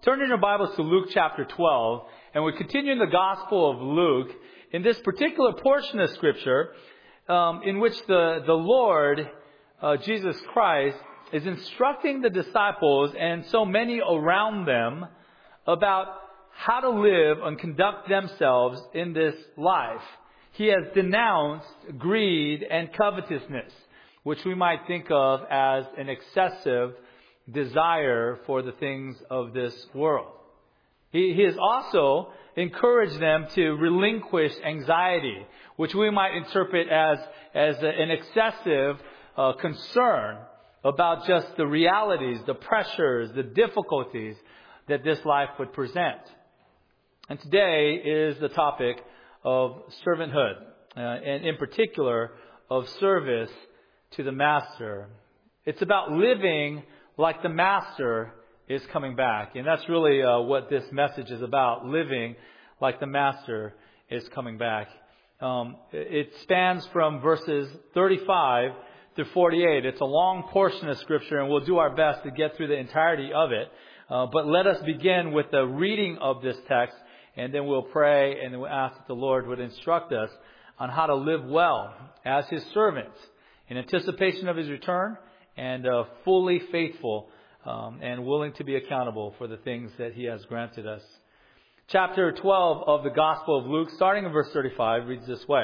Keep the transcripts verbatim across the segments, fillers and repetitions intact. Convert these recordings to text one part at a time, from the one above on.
Turn in your Bibles to Luke chapter twelve, and we continue in the Gospel of Luke in this particular portion of Scripture um, in which the, the Lord, uh, Jesus Christ, is instructing the disciples and so many around them about how to live and conduct themselves in this life. He has denounced greed and covetousness, which we might think of as an excessive desire for the things of this world. He, he has also encouraged them to relinquish anxiety, which we might interpret as, as a, an excessive uh, concern about just the realities, the pressures, the difficulties that this life would present. And today is the topic of servanthood, uh, and in particular of service to the Master. It's about living like the Master is coming back. And that's really uh, what this message is about, living like the Master is coming back. Um, it spans from verses thirty-five to forty-eight. It's a long portion of Scripture, and we'll do our best to get through the entirety of it. Uh, but let us begin with the reading of this text, and then we'll pray, and then we'll ask that the Lord would instruct us on how to live well as His servants in anticipation of His return, and uh, fully faithful um, and willing to be accountable for the things that He has granted us. Chapter twelve of the Gospel of Luke, starting in verse thirty-five, reads this way.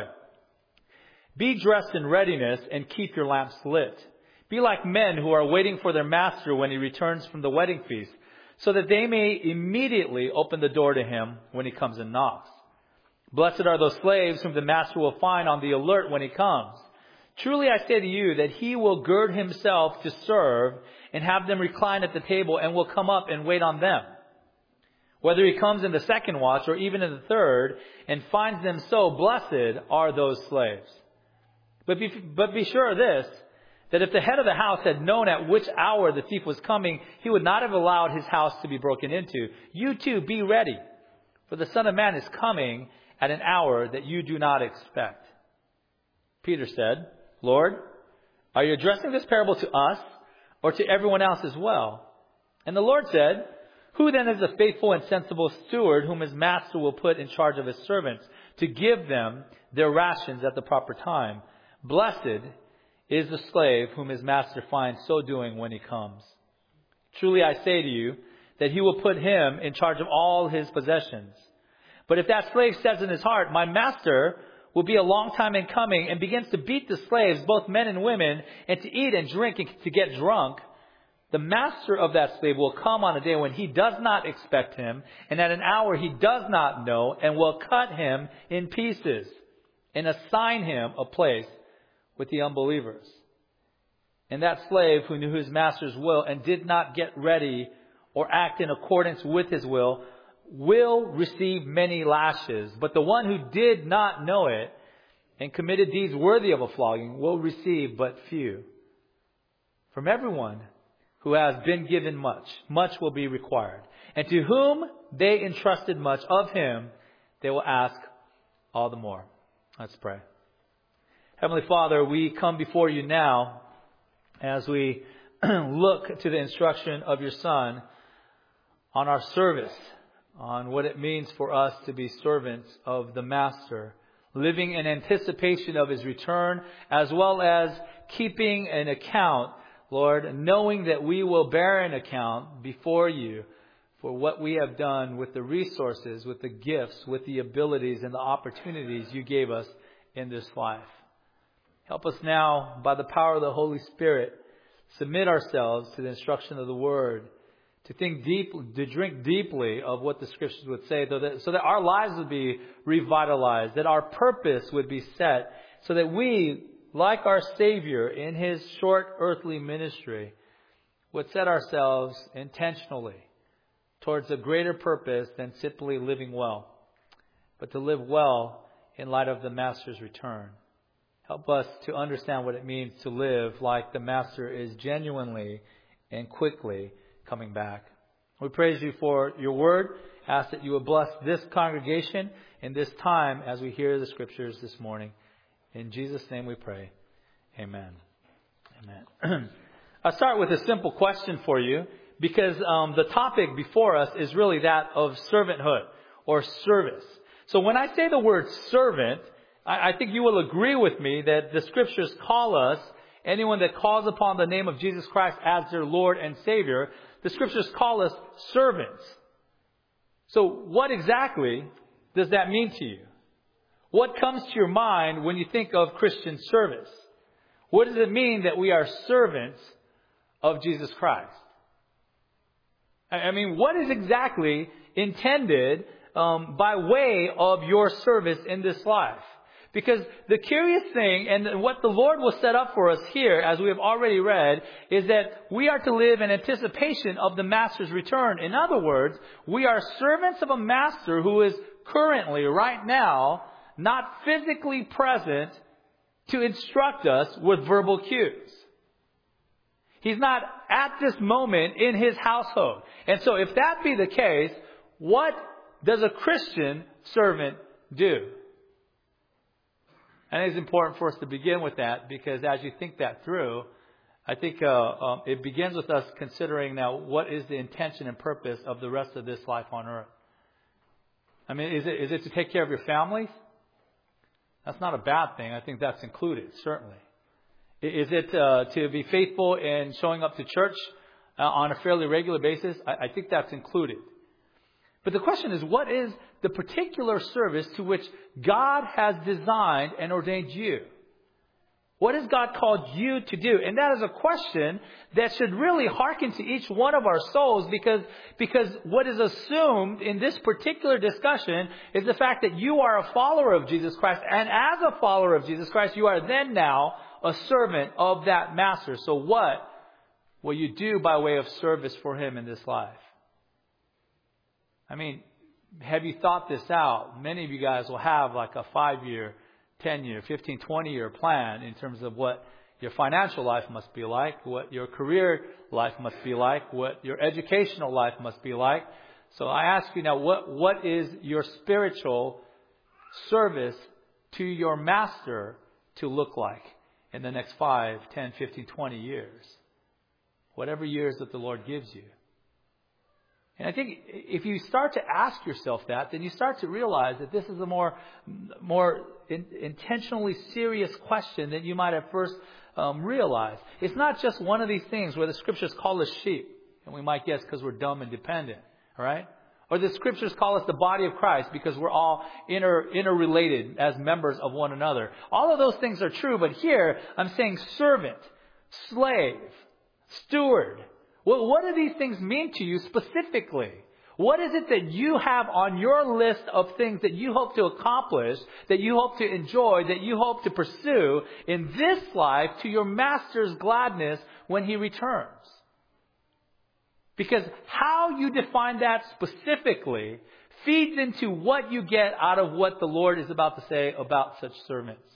Be dressed in readiness and keep your lamps lit. Be like men who are waiting for their master when he returns from the wedding feast, so that they may immediately open the door to him when he comes and knocks. Blessed are those slaves whom the master will find on the alert when he comes. Truly I say to you that he will gird himself to serve and have them recline at the table and will come up and wait on them. Whether he comes in the second watch or even in the third and finds them so, blessed are those slaves. But be, but be sure of this, that if the head of the house had known at which hour the thief was coming, he would not have allowed his house to be broken into. You too be ready, for the Son of Man is coming at an hour that you do not expect. Peter said, Lord, are you addressing this parable to us or to everyone else as well? And the Lord said, who then is the faithful and sensible steward whom his master will put in charge of his servants to give them their rations at the proper time? Blessed is the slave whom his master finds so doing when he comes. Truly I say to you that he will put him in charge of all his possessions. But if that slave says in his heart, my master will be a long time in coming, and begins to beat the slaves, both men and women, and to eat and drink and to get drunk, the master of that slave will come on a day when he does not expect him, and at an hour he does not know, and will cut him in pieces and assign him a place with the unbelievers. And that slave who knew his master's will and did not get ready or act in accordance with his will will receive many lashes. But the one who did not know it and committed deeds worthy of a flogging will receive but few. From everyone who has been given much, much will be required. And to whom they entrusted much, of him they will ask all the more. Let's pray. Heavenly Father, we come before you now as we look to the instruction of your Son on our service, on what it means for us to be servants of the Master, living in anticipation of his return, as well as keeping an account, Lord, knowing that we will bear an account before you for what we have done with the resources, with the gifts, with the abilities and the opportunities you gave us in this life. Help us now, by the power of the Holy Spirit, submit ourselves to the instruction of the Word, to think deeply, to drink deeply of what the Scriptures would say, so that, so that our lives would be revitalized, that our purpose would be set, so that we, like our Savior in his short earthly ministry, would set ourselves intentionally towards a greater purpose than simply living well, but to live well in light of the Master's return. Help us to understand what it means to live like the Master is genuinely and quickly coming back. We praise you for your word. Ask that you would bless this congregation in this time as we hear the Scriptures this morning. In Jesus' name we pray. Amen. Amen. I'll start with a simple question for you. because um, the topic before us is really that of servanthood or service. So when I say the word servant, I, I think you will agree with me that the Scriptures call us, anyone that calls upon the name of Jesus Christ as their Lord and Savior, the Scriptures call us servants. So what exactly does that mean to you? What comes to your mind when you think of Christian service? What does it mean that we are servants of Jesus Christ? I mean, what is exactly intended um, by way of your service in this life? Because the curious thing, and what the Lord will set up for us here, as we have already read, is that we are to live in anticipation of the Master's return. In other words, we are servants of a Master who is currently, right now, not physically present to instruct us with verbal cues. He's not at this moment in His household. And so if that be the case, what does a Christian servant do? And it's important for us to begin with that, because as you think that through, I think uh, um, it begins with us considering now what is the intention and purpose of the rest of this life on earth. I mean, is it is it to take care of your families? That's not a bad thing. I think that's included, certainly. Is it uh, to be faithful in showing up to church uh, on a fairly regular basis? I, I think that's included. But the question is, what is the particular service to which God has designed and ordained you? What has God called you to do? And that is a question that should really hearken to each one of our souls, because, because what is assumed in this particular discussion is the fact that you are a follower of Jesus Christ. And as a follower of Jesus Christ, you are then now a servant of that Master. So what will you do by way of service for Him in this life? I mean, have you thought this out? Many of you guys will have like a five-year, ten-year, fifteen, twenty-year plan in terms of what your financial life must be like, what your career life must be like, what your educational life must be like. So I ask you now, what what is your spiritual service to your Master to look like in the next five, ten, fifteen, twenty years? Whatever years that the Lord gives you. And I think if you start to ask yourself that, then you start to realize that this is a more, more in, intentionally serious question than you might have first um, realized. It's not just one of these things where the Scriptures call us sheep, and we might guess because we're dumb and dependent, all right? Or the Scriptures call us the body of Christ because we're all inter, interrelated as members of one another. All of those things are true, but here I'm saying servant, slave, steward. Well, what do these things mean to you specifically? What is it that you have on your list of things that you hope to accomplish, that you hope to enjoy, that you hope to pursue in this life to your Master's gladness when He returns? Because how you define that specifically feeds into what you get out of what the Lord is about to say about such servants.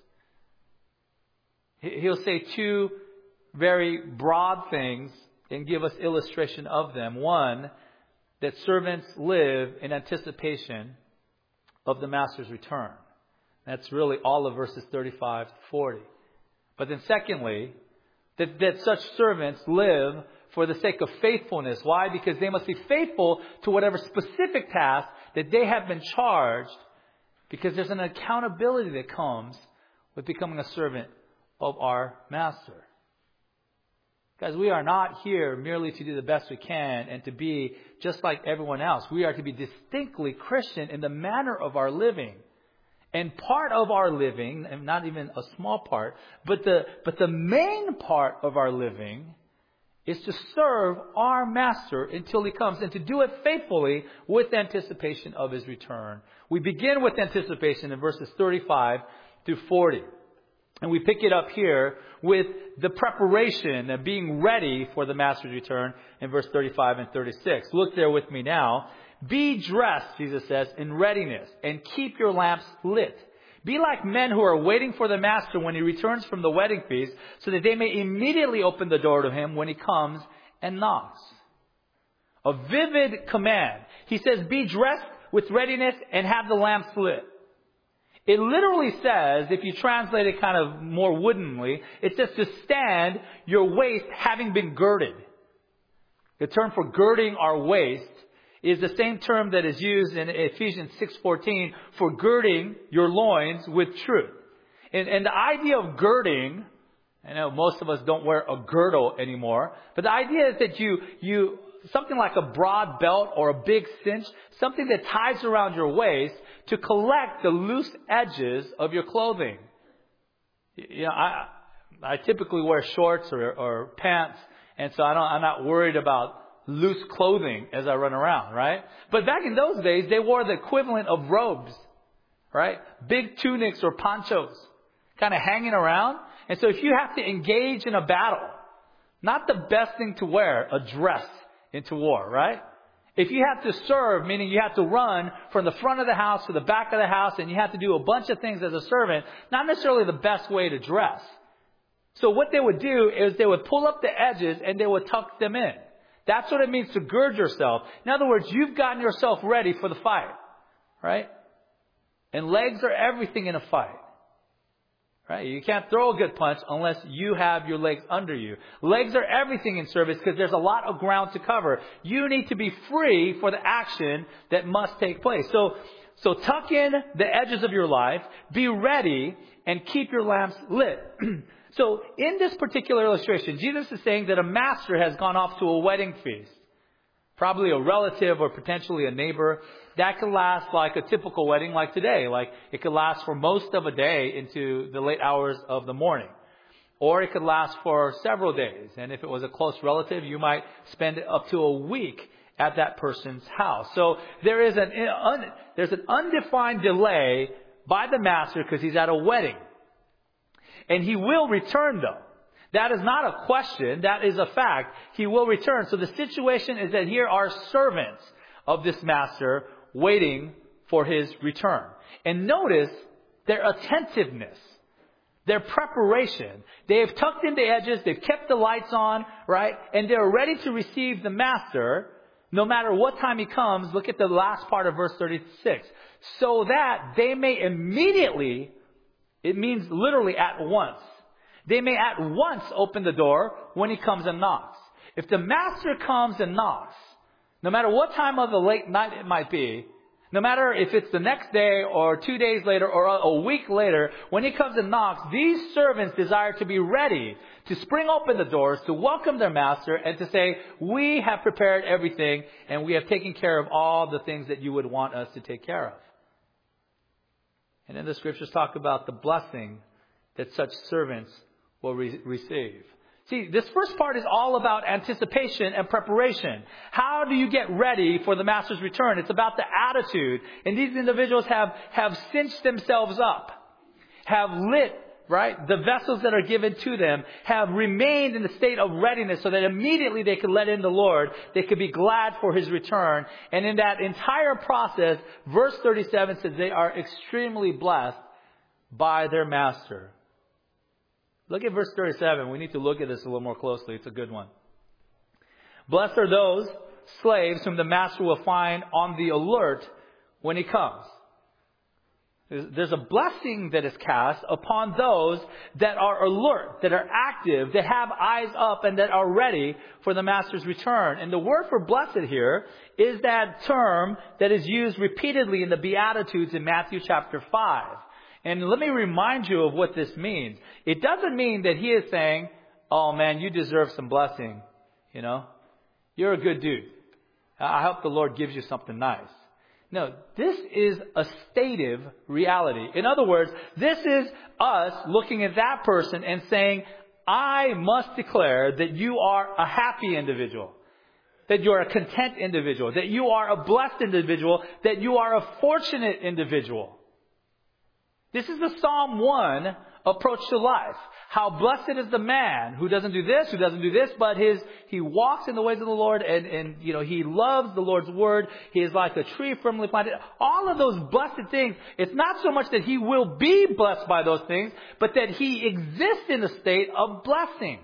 He'll say two very broad things and give us illustration of them. One, that servants live in anticipation of the Master's return. That's really all of verses thirty-five to forty. But then secondly, that, that such servants live for the sake of faithfulness. Why? Because they must be faithful to whatever specific task that they have been charged, because there's an accountability that comes with becoming a servant of our Master. Guys, we are not here merely to do the best we can and to be just like everyone else. We are to be distinctly Christian in the manner of our living. And part of our living, and not even a small part, but the, but the main part of our living is to serve our Master until He comes, and to do it faithfully with anticipation of His return. We begin with anticipation in verses thirty-five through forty. And we pick it up here with the preparation and being ready for the Master's return in verse thirty-five and thirty-six. Look there with me now. Be dressed, Jesus says, in readiness, and keep your lamps lit. Be like men who are waiting for the Master when He returns from the wedding feast, so that they may immediately open the door to Him when He comes and knocks. A vivid command. He says, be dressed with readiness and have the lamps lit. It literally says, if you translate it kind of more woodenly, it says to stand your waist having been girded. The term for girding our waist is the same term that is used in Ephesians six fourteen for girding your loins with truth. And, and the idea of girding, I know most of us don't wear a girdle anymore, but the idea is that you, you, something like a broad belt or a big cinch, something that ties around your waist to collect the loose edges of your clothing. You know, I, I typically wear shorts or, or pants, and so I don't, I'm not worried about loose clothing as I run around, right? But back in those days, they wore the equivalent of robes, right? Big tunics or ponchos, kind of hanging around. And so if you have to engage in a battle, not the best thing to wear, a dress into war, right? If you have to serve, meaning you have to run from the front of the house to the back of the house, and you have to do a bunch of things as a servant, not necessarily the best way to dress. So what they would do is they would pull up the edges and they would tuck them in. That's what it means to gird yourself. In other words, you've gotten yourself ready for the fight, right? And legs are everything in a fight, right? You can't throw a good punch unless you have your legs under you. Legs are everything in service because there's a lot of ground to cover. You need to be free for the action that must take place. So, so tuck in the edges of your life, be ready, and keep your lamps lit. So in this particular illustration, Jesus is saying that a master has gone off to a wedding feast. Probably a relative or potentially a neighbor. That could last like a typical wedding like today. Like it could last for most of a day into the late hours of the morning. Or it could last for several days. And if it was a close relative, you might spend up to a week at that person's house. So there is an, un, there's an undefined delay by the master because he's at a wedding. And he will return, though. That is not a question. That is a fact. He will return. So the situation is that here are servants of this master waiting for his return. And notice their attentiveness, their preparation. They have tucked in the edges. They've kept the lights on, right? And they're ready to receive the master no matter what time he comes. Look at the last part of verse thirty-six. So that they may immediately... It means literally at once. They may at once open the door when he comes and knocks. If the master comes and knocks, no matter what time of the late night it might be, no matter if it's the next day or two days later or a week later, when he comes and knocks, these servants desire to be ready to spring open the doors, to welcome their master and to say, we have prepared everything and we have taken care of all the things that you would want us to take care of. And then the scriptures talk about the blessing that such servants will re- receive. See, this first part is all about anticipation and preparation. How do you get ready for the master's return? It's about the attitude. And these individuals have, have cinched themselves up, have lit, right, the vessels that are given to them, have remained in the state of readiness so that immediately they could let in the Lord. They could be glad for his return. And in that entire process, verse thirty-seven says they are extremely blessed by their master. Look at verse thirty-seven. We need to look at this a little more closely. It's a good one. Blessed are those slaves whom the master will find on the alert when he comes. There's a blessing that is cast upon those that are alert, that are active, that have eyes up, and that are ready for the master's return. And the word for blessed here is that term that is used repeatedly in the Beatitudes in Matthew chapter five. And let me remind you of what this means. It doesn't mean that he is saying, oh man, you deserve some blessing. You know, you're a good dude. I hope the Lord gives you something nice. No, this is a stative reality. In other words, this is us looking at that person and saying, I must declare that you are a happy individual, that you're a content individual, that you are a blessed individual, that you are a fortunate individual. This is the Psalm one approach to life. How blessed is the man who doesn't do this, who doesn't do this, but his he walks in the ways of the Lord, and, and you know he loves the Lord's word. He is like a tree firmly planted. All of those blessed things. It's not so much that he will be blessed by those things, but that he exists in a state of blessing.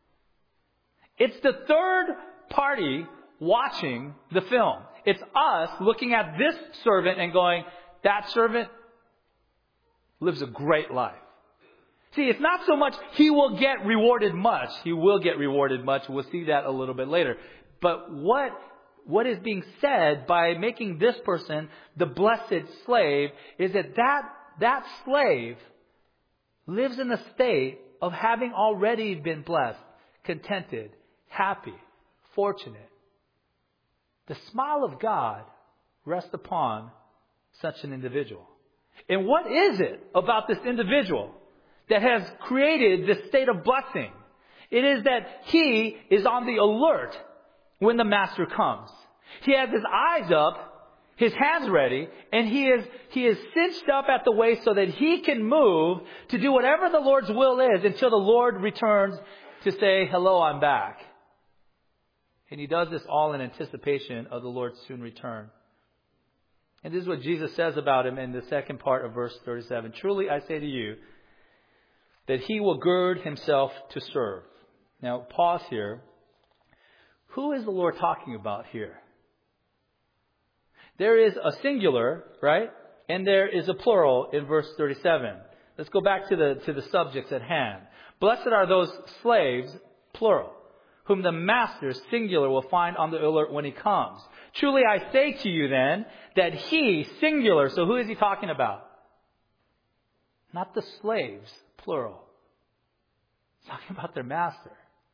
It's the third party watching the film. It's us looking at this servant and going, that servant lives a great life. See, it's not so much he will get rewarded much. He will get rewarded much. We'll see that a little bit later. but what, what is being said by making this person the blessed slave is that that, that slave lives in a state of having already been blessed, contented, happy, fortunate. The smile of God rests upon such an individual. And what is it about this individual that has created this state of blessing? It is that he is on the alert when the master comes. He has his eyes up, his hands ready, and he is, he is cinched up at the waist so that he can move to do whatever the Lord's will is until the Lord returns to say, hello, I'm back. And he does this all in anticipation of the Lord's soon return. And this is what Jesus says about him in the second part of verse thirty-seven. Truly I say to you that he will gird himself to serve. Now pause here. Who is the Lord talking about here? There is a singular, right? And there is a plural in verse thirty-seven. Let's go back to the, to the subjects at hand. Blessed are those slaves, plural, whom the master, singular, will find on the alert when he comes. Truly I say to you then, that he, singular, so who is he talking about? Not the slaves, plural. He's talking about their master.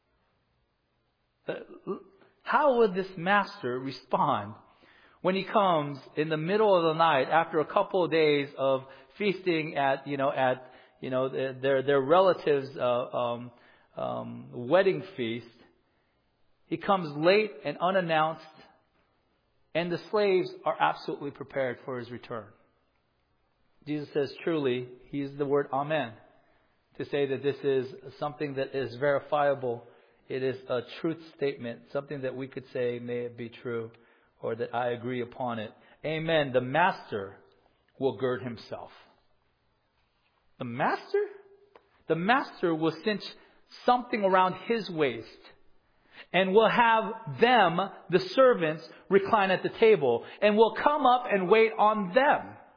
How would this master respond when he comes in the middle of the night after a couple of days of feasting at, you know, at, you know, their, their relatives' uh, um, um, wedding feast? He comes late and unannounced, and the slaves are absolutely prepared for his return. Jesus says, truly, he used the word amen to say that this is something that is verifiable. It is a truth statement, something that we could say, may it be true, or that I agree upon it. Amen. The master will gird himself. The master? The master will cinch something around his waist. And will have them, the servants, recline at the table. And will come up and wait on them.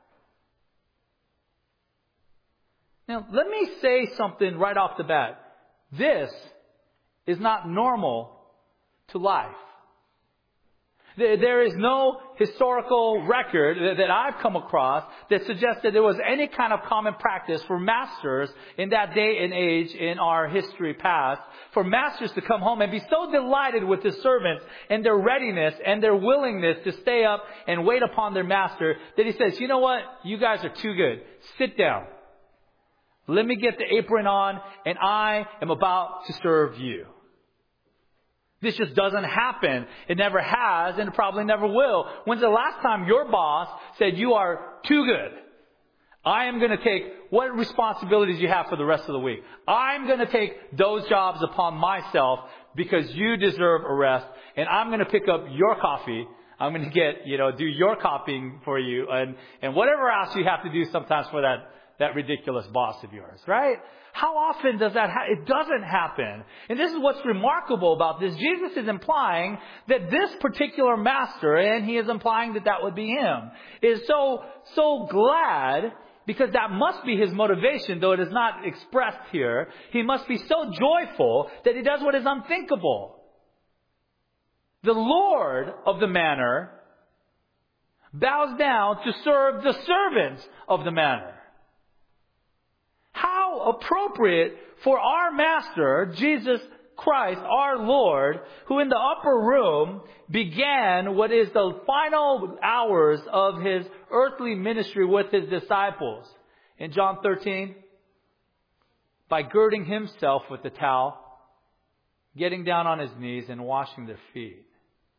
Now, let me say something right off the bat. This is not normal to life. There is no historical record that I've come across that suggests that there was any kind of common practice for masters in that day and age in our history past, for masters to come home and be so delighted with the servants and their readiness and their willingness to stay up and wait upon their master that he says, you know what? You guys are too good. Sit down. Let me get the apron on and I am about to serve you. This just doesn't happen. It never has, and it probably never will. When's the last time your boss said you are too good? I am going to take what responsibilities you have for the rest of the week. I'm going to take those jobs upon myself because you deserve a rest, and I'm going to pick up your coffee. I'm going to get, you know, do your copying for you, and, and whatever else you have to do sometimes for that, that ridiculous boss of yours, right? How often does that happen? It doesn't happen. And this is what's remarkable about this. Jesus is implying that this particular master, and he is implying that that would be him, is so, so glad, because that must be his motivation, though it is not expressed here. He must be so joyful that he does what is unthinkable. The Lord of the manor bows down to serve the servants of the manor. How appropriate for our Master, Jesus Christ, our Lord, who in the upper room began what is the final hours of his earthly ministry with his disciples. In John thirteen, by girding himself with the towel, getting down on his knees and washing their feet.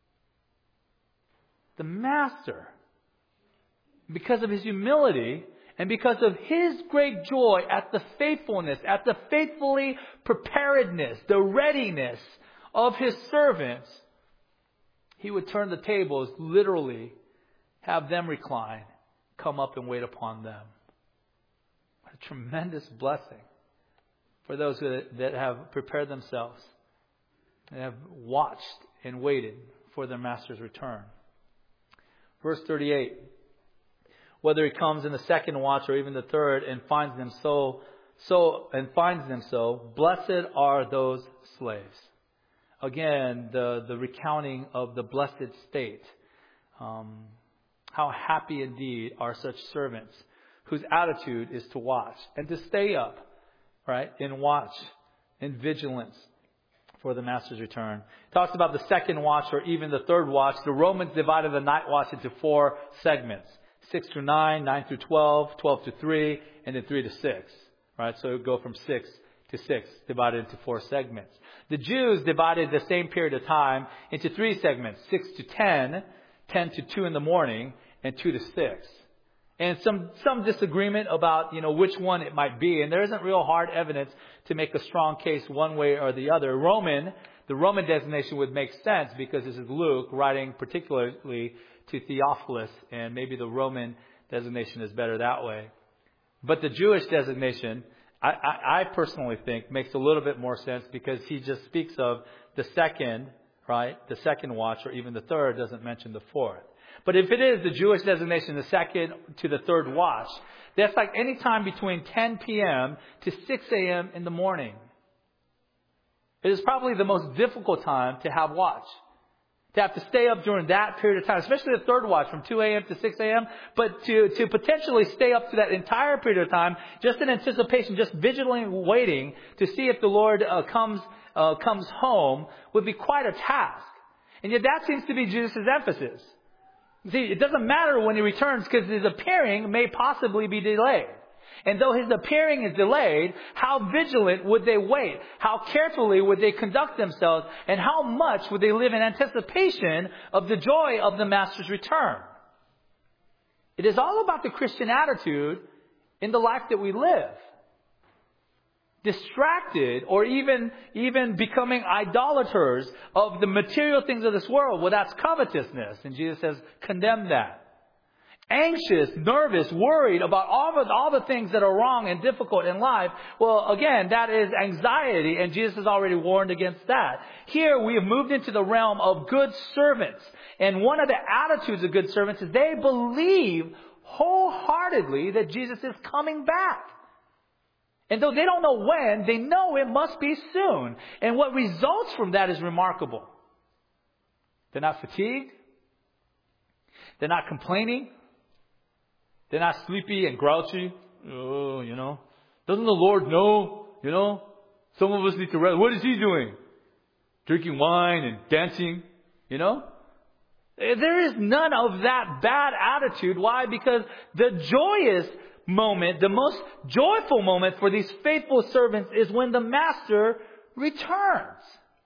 The Master, because of his humility, and because of his great joy at the faithfulness, at the faithfully preparedness, the readiness of his servants, he would turn the tables, literally have them recline, come up and wait upon them. What a tremendous blessing for those that have prepared themselves and have watched and waited for their master's return. Verse thirty-eight. Whether he comes in the second watch or even the third and finds them so, so and finds them so, blessed are those slaves. Again, the, the recounting of the blessed state. Um, how happy indeed are such servants whose attitude is to watch and to stay up, right, in watch, in vigilance for the master's return. It talks about the second watch or even the third watch. The Romans divided the night watch into four segments. six through nine, nine through twelve, twelve to three, and then three to six. Right? So it would go from six to six, divided into four segments. The Jews divided the same period of time into three segments. six to ten, ten to two in the morning, and two to six. And some, some disagreement about, you know, which one it might be. And there isn't real hard evidence to make a strong case one way or the other. Roman, the Roman designation would make sense because this is Luke writing particularly to Theophilus, and maybe the Roman designation is better that way. But the Jewish designation, I, I, I personally think, makes a little bit more sense because he just speaks of the second, right, the second watch, or even the third, doesn't mention the fourth. But if it is the Jewish designation, the second to the third watch, that's like any time between ten p.m. to six a.m. in the morning. It is probably the most difficult time to have watch. To have to stay up during that period of time, especially the third watch from two a.m. to six a.m. But to, to potentially stay up to that entire period of time, just in anticipation, just vigilantly waiting to see if the Lord uh, comes uh, comes home, would be quite a task. And yet that seems to be Jesus' emphasis. See, it doesn't matter when he returns because his appearing may possibly be delayed. And though his appearing is delayed, how vigilant would they wait? How carefully would they conduct themselves? And how much would they live in anticipation of the joy of the Master's return? It is all about the Christian attitude in the life that we live. Distracted or even, even becoming idolaters of the material things of this world. Well, that's covetousness. And Jesus says, condemn that. Anxious, nervous, worried about all of all the things that are wrong and difficult in life. Well, again, that is anxiety, and Jesus has already warned against that. Here we have moved into the realm of good servants. And one of the attitudes of good servants is they believe wholeheartedly that Jesus is coming back. And though they don't know when, they know it must be soon. And what results from that is remarkable. They're not fatigued. They're not complaining. They're not sleepy and grouchy. Oh, you know. Doesn't the Lord know? You know. Some of us need to rest. What is He doing? Drinking wine and dancing. You know. There is none of that bad attitude. Why? Because the joyous moment, the most joyful moment for these faithful servants is when the Master returns.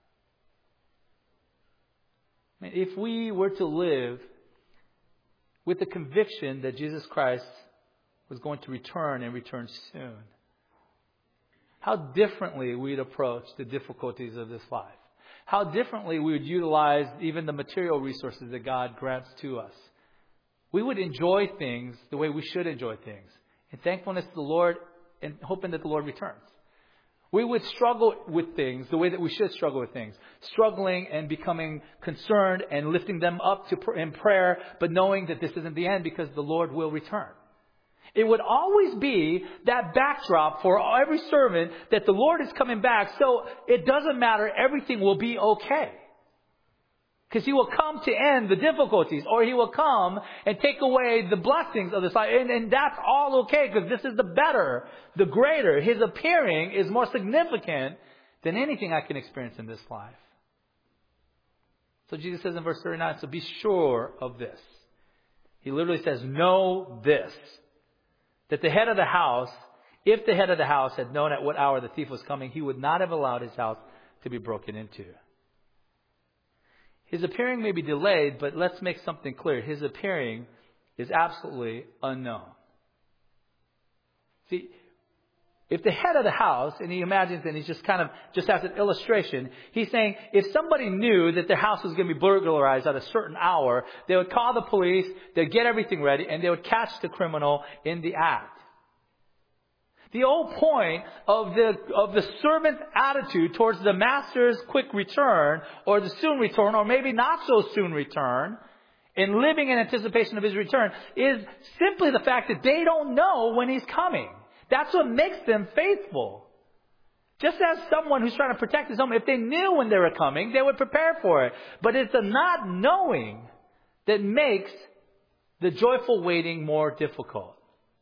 If we were to live with the conviction that Jesus Christ was going to return and return soon, how differently we'd approach the difficulties of this life. How differently we would utilize even the material resources that God grants to us. We would enjoy things the way we should enjoy things. In thankfulness to the Lord and hoping that the Lord returns. We would struggle with things the way that we should struggle with things. Struggling and becoming concerned and lifting them up to pr- in prayer, but knowing that this isn't the end because the Lord will return. It would always be that backdrop for every servant that the Lord is coming back. So it doesn't matter. Everything will be okay. Because He will come to end the difficulties, or He will come and take away the blessings of this life. And, and that's all okay, because this is the better, the greater. His appearing is more significant than anything I can experience in this life. So Jesus says in verse thirty-nine, so be sure of this. He literally says, know this. That the head of the house, if the head of the house had known at what hour the thief was coming, he would not have allowed his house to be broken into. His appearing may be delayed, but let's make something clear. His appearing is absolutely unknown. See, if the head of the house, and he imagines, and he just kind of, just as an illustration, he's saying if somebody knew that their house was going to be burglarized at a certain hour, they would call the police, they'd get everything ready, and they would catch the criminal in the act. The whole point of the of the servant's attitude towards the master's quick return, or the soon return, or maybe not so soon return, in living in anticipation of His return, is simply the fact that they don't know when He's coming. That's what makes them faithful. Just as someone who's trying to protect his home, if they knew when they were coming, they would prepare for it. But it's the not knowing that makes the joyful waiting more difficult.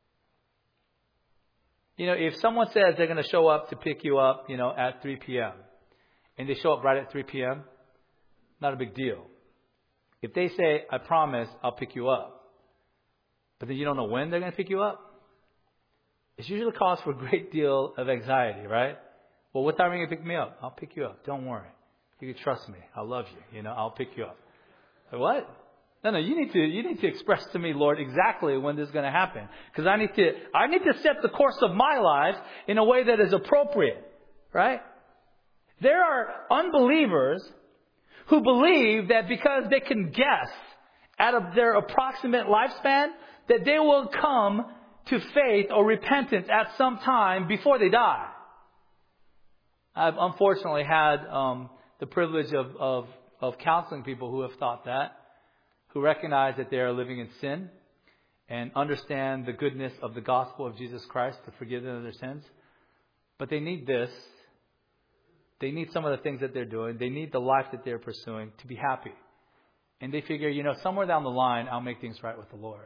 You know, if someone says they're going to show up to pick you up, you know, at three p.m. and they show up right at three p.m., not a big deal. If they say, I promise I'll pick you up, but then you don't know when they're going to pick you up, it usually cause for a great deal of anxiety, right? Well, what time are you going to pick me up? I'll pick you up. Don't worry. You can trust me. I love you. You know, I'll pick you up. Like, what? No, no, you need to, you need to express to me, Lord, exactly when this is going to happen. Because I need to, I need to set the course of my life in a way that is appropriate, right? There are unbelievers who believe that because they can guess out of their approximate lifespan, that they will come to faith or repentance at some time before they die. I've unfortunately had um, the privilege of, of, of counseling people who have thought that, who recognize that they are living in sin and understand the goodness of the gospel of Jesus Christ to forgive them of their sins. But they need this. They need some of the things that they're doing. They need the life that they're pursuing to be happy. And they figure, you know, somewhere down the line, I'll make things right with the Lord.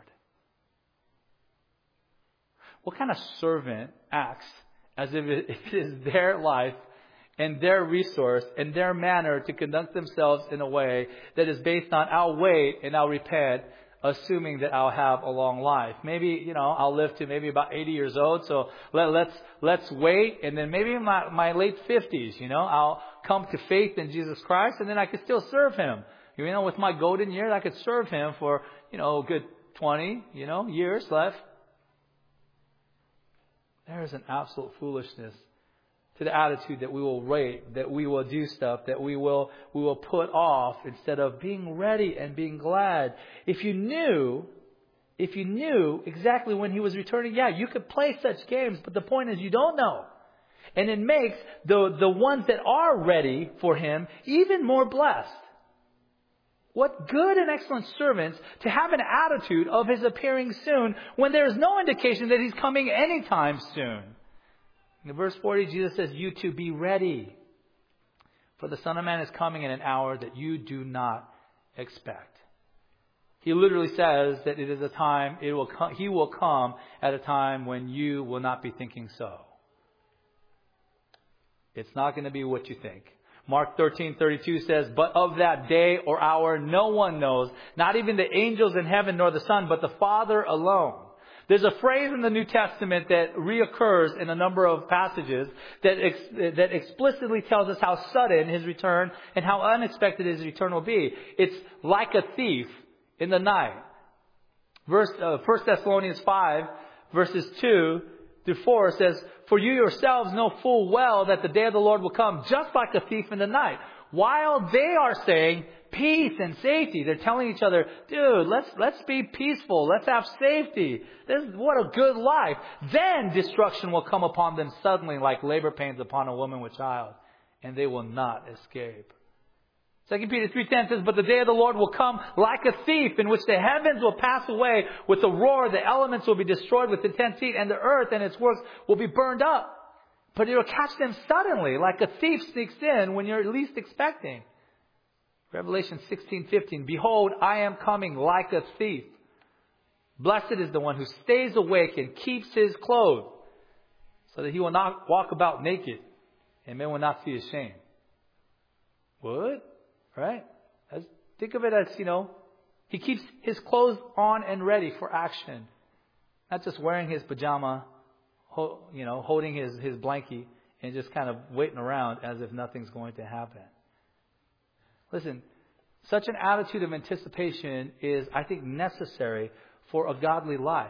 What kind of servant acts as if it is their life and their resource and their manner to conduct themselves in a way that is based on I'll wait and I'll repent, assuming that I'll have a long life. Maybe, you know, I'll live to maybe about eighty years old, so let, let's let's wait, and then maybe in my, my late fifties, you know, I'll come to faith in Jesus Christ, and then I could still serve Him. You know, with my golden years, I could serve Him for, you know, a good twenty, you know, years left. There is an absolute foolishness to the attitude that we will wait, that we will do stuff, that we will we will put off instead of being ready and being glad. If you knew, if you knew exactly when He was returning, yeah, you could play such games, but the point is you don't know. And it makes the, the ones that are ready for Him even more blessed. What good and excellent servants to have an attitude of His appearing soon when there is no indication that He's coming anytime soon. In verse forty, Jesus says, you too be ready. For the Son of Man is coming in an hour that you do not expect. He literally says that it is a time, it will come, He will come at a time when you will not be thinking so. It's not going to be what you think. Mark thirteen thirty-two says, but of that day or hour no one knows, not even the angels in heaven nor the Son, but the Father alone. There's a phrase in the New Testament that reoccurs in a number of passages that ex- that explicitly tells us how sudden His return and how unexpected His return will be. It's like a thief in the night. Verse uh, First Thessalonians five, verses two through four says, for you yourselves know full well that the day of the Lord will come just like a thief in the night. While they are saying peace and safety, they're telling each other, dude, let's let's be peaceful. Let's have safety. This is what a good life. Then destruction will come upon them suddenly like labor pains upon a woman with child, and they will not escape. Second Peter three ten says, but the day of the Lord will come like a thief, in which the heavens will pass away with a roar, the elements will be destroyed with intense heat, and the earth and its works will be burned up. But it will catch them suddenly, like a thief sneaks in when you're least expecting. Revelation sixteen fifteen, behold, I am coming like a thief. Blessed is the one who stays awake and keeps his clothes, so that he will not walk about naked, and men will not see his shame. What? Right? As, think of it as, you know, he keeps his clothes on and ready for action. Not just wearing his pajama, ho, you know, holding his, his blankie and just kind of waiting around as if nothing's going to happen. Listen, such an attitude of anticipation is, I think, necessary for a godly life.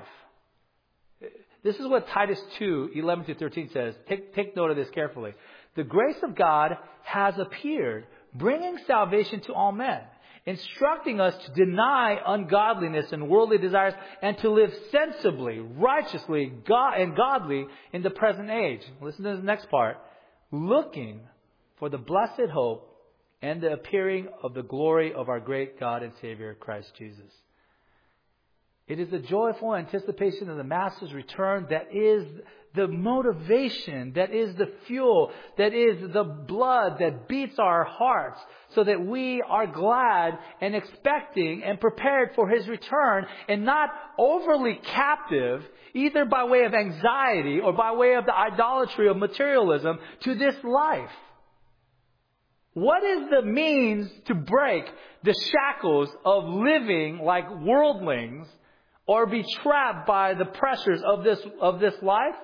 This is what Titus two, eleven to thirteen says. Take, take note of this carefully. The grace of God has appeared, bringing salvation to all men, instructing us to deny ungodliness and worldly desires and to live sensibly, righteously, God and godly in the present age. Listen to the next part. Looking for the blessed hope and the appearing of the glory of our great God and Savior, Christ Jesus. It is the joyful anticipation of the Master's return that is the motivation, that is the fuel, that is the blood that beats our hearts so that we are glad and expecting and prepared for His return and not overly captive either by way of anxiety or by way of the idolatry of materialism to this life. What is the means to break the shackles of living like worldlings or be trapped by the pressures of this, of this life?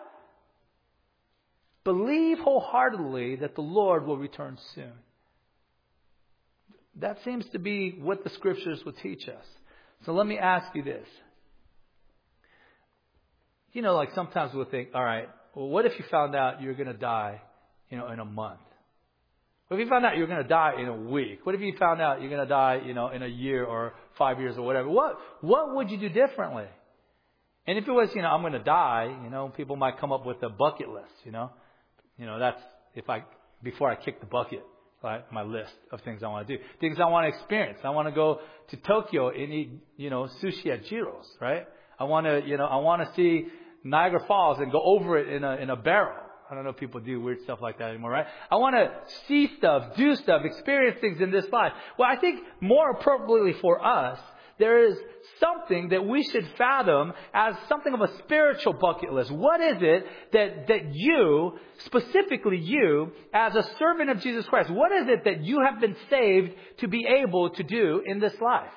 Believe wholeheartedly that the Lord will return soon. That seems to be what the Scriptures will teach us. So let me ask you this. You know, like sometimes we'll think, all right, well, what if you found out you're going to die, you know, in a month? What if you found out you're going to die in a week? What if you found out you're going to die, you know, in a year or five years or whatever? What, what would you do differently? And if it was, you know, I'm going to die, you know, people might come up with a bucket list, you know. You know, that's if I, before I kick the bucket, like my list of things I want to do. Things I want to experience. I want to go to Tokyo and eat, you know, sushi at Jiro's, right? I want to, you know, I want to see Niagara Falls and go over it in a, in a barrel. I don't know if people do weird stuff like that anymore, right? I want to see stuff, do stuff, experience things in this life. Well, I think more appropriately for us, there is something that we should fathom as something of a spiritual bucket list. What is it that, that you, specifically you, as a servant of Jesus Christ, what is it that you have been saved to be able to do in this life?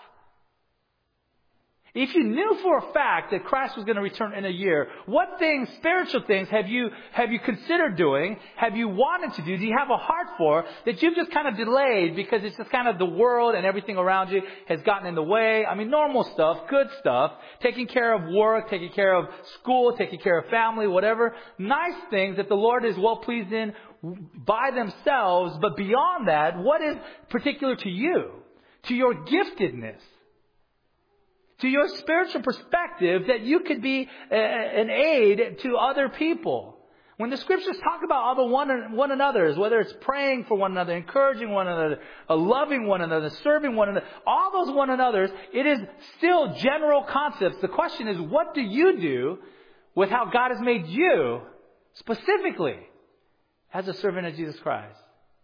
If you knew for a fact that Christ was going to return in a year, what things, spiritual things, have you have you considered doing? Have you wanted to do? Do you have a heart for that you've just kind of delayed because it's just kind of the world and everything around you has gotten in the way? I mean, normal stuff, good stuff, taking care of work, taking care of school, taking care of family, whatever. Nice things that the Lord is well pleased in by themselves. But beyond that, what is particular to you, to your giftedness? To your spiritual perspective, that you could be a, an aid to other people. When the Scriptures talk about other one, one another's, whether it's praying for one another, encouraging one another, uh, loving one another, serving one another, all those one another's, it is still general concepts. The question is, what do you do with how God has made you specifically as a servant of Jesus Christ?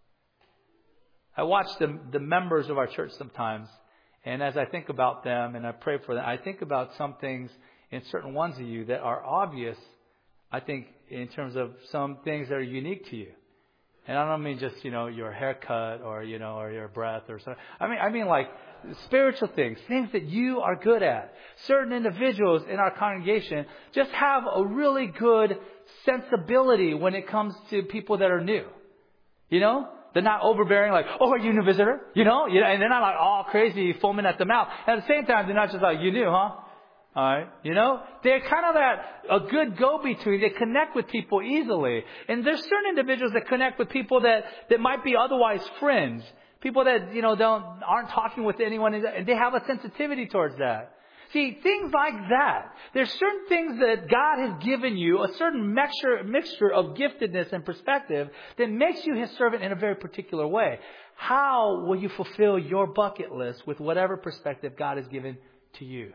I watch the, the members of our church sometimes. And as I think about them and I pray for them, I think about some things in certain ones of you that are obvious, I think, in terms of some things that are unique to you. And I don't mean just, you know, your haircut or, you know, or your breath or something. I mean, I mean like spiritual things, things that you are good at. Certain individuals in our congregation just have a really good sensibility when it comes to people that are new. You know? They're not overbearing, like, oh, are you a new visitor? You know? And they're not like all crazy, foaming at the mouth. And at the same time, they're not just like, you knew, huh? All right. You know? They're kind of that, a good go-between. They connect with people easily. And there's certain individuals that connect with people that, that might be otherwise friends. People that, you know, don't, aren't talking with anyone. And they have a sensitivity towards that. See, things like that. There's certain things that God has given you, a certain mixture, mixture of giftedness and perspective that makes you His servant in a very particular way. How will you fulfill your bucket list with whatever perspective God has given to you?